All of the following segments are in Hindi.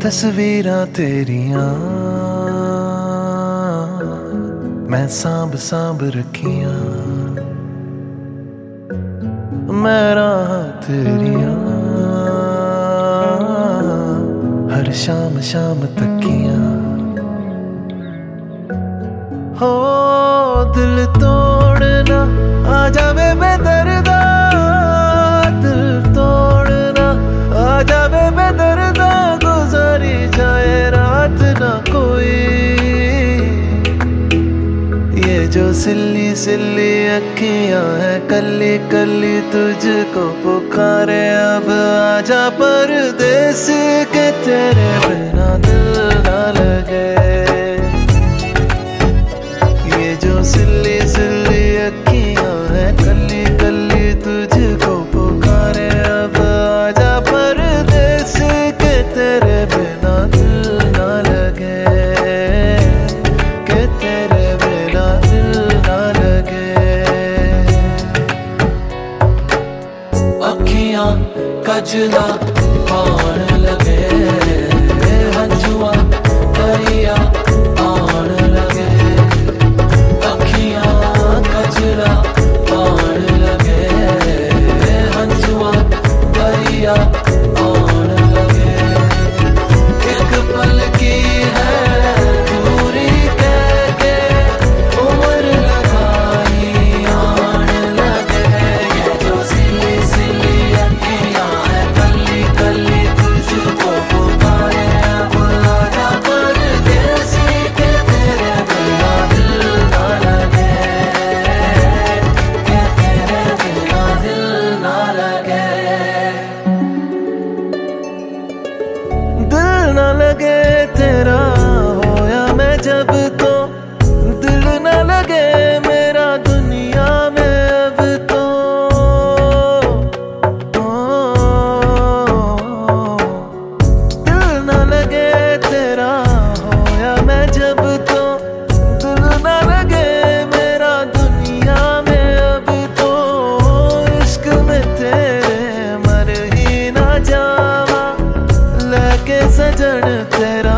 तस्वीरां तेरियां मैं सांभ सांभ रखियां, मैं राह तेरियां हर शाम शाम तकियां। हो दिल तोड़ना आ जावे बेदर्दा, दिल तोड़ना आ जावे बेदर्दा, गुजारी जाए रात ना कोई। ये जो सिल्ली सिल्ली अखियां है कली कली तुझको पुकारे, अब आजा परदेस के तेरे बिना दिल ना लगे। ये जो सिल्ली सिल्ली अखियां है कली कली तुझको पुकारे, अब आजा परदेस के तेरे बिना दिल ना लगे, के तेरे बिना दिल ना लगे। अखियां कजला पान लगे, हंजुआ दरिया आन लगे। अखियां कजला पान लगे, हंजुआ दरिया आन लगे। एक पल की है दूरी कह के उम्र लगाई आन लगे। ये जो सिली सिली अखियां है कली कली तुझको पुकारे, अब आजा परदेसी के तेरे बिना दिल ना लगे, के तेरे बिना दिल ना लगे। दिल ना लगे तेरा होया मैं जब तो, दिल ना लगे मेरा दुनिया में अब तो। दिल ना लगे तेरा होया मैं जब तो, दिल ना लगे मेरा दुनिया में अब तो। इश्क में तेरे मर ही ना जावा, लेके सजन तेरा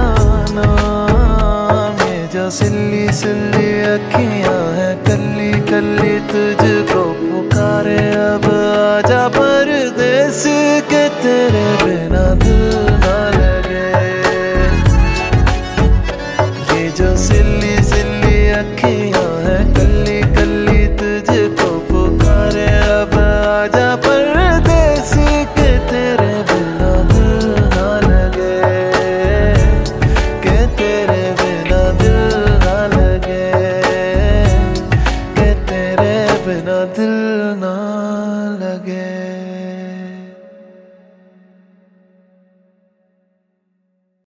नाम। ये जो सिल्ली सिल्ली अखियां है कली कली तुझ